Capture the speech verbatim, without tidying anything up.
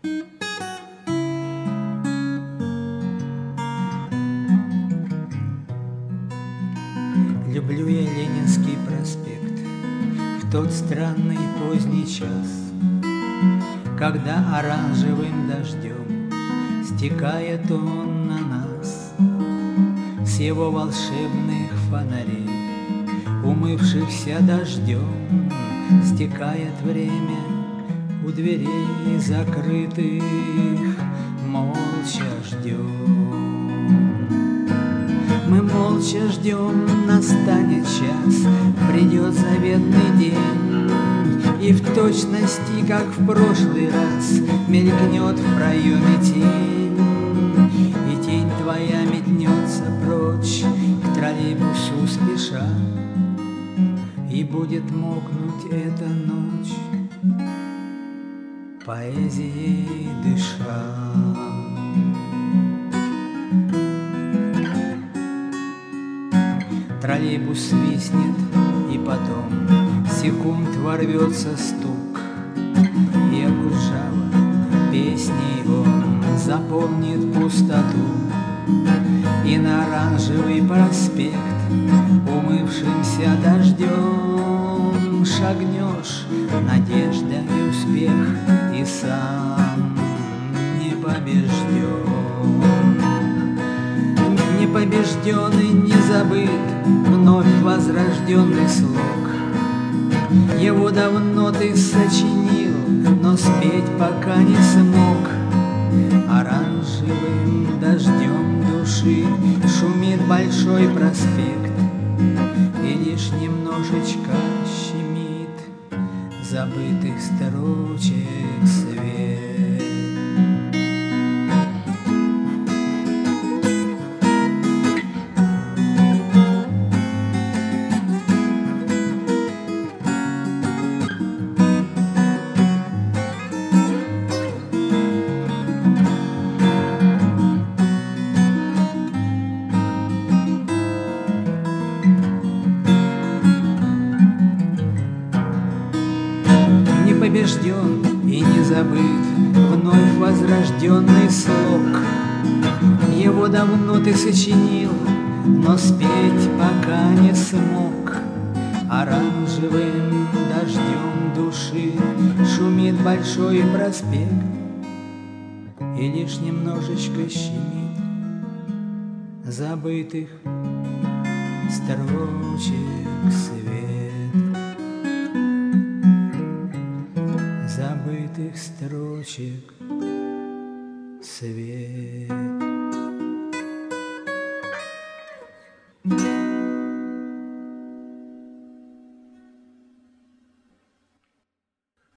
Люблю я Ленинский проспект в тот странный поздний час, когда оранжевым дождем стекает он на нас с его волшебных фонарей, умывшихся дождем. Стекает время у дверей закрытых, молча ждем. Мы молча ждем, настанет час, придет заветный день, и в точности, как в прошлый раз, мелькнет в проеме тень, и тень твоя метнется прочь к троллейбусу спеша, и будет мокнуть эта ночь, поэзией дыша. Троллейбус свистнет, и потом секунд ворвется стук, и окружава песней он заполнит пустоту. И на оранжевый проспект, умывшимся дождем, шагнешь надежда и успех, и сам не побежден. Непобежденный, не забыт, вновь возрожденный слог. Его давно ты сочинил, но спеть пока не смог. Оранжевым дождем души шумит большой проспект, и лишь немножечко щемит забытых строчек свет. Побежден и не забыт вновь возрожденный слог. Его давно ты сочинил, но спеть пока не смог. Оранжевым дождем души шумит большой проспект, и лишь немножечко щемит забытых строчек свет. Забытых строчек свет.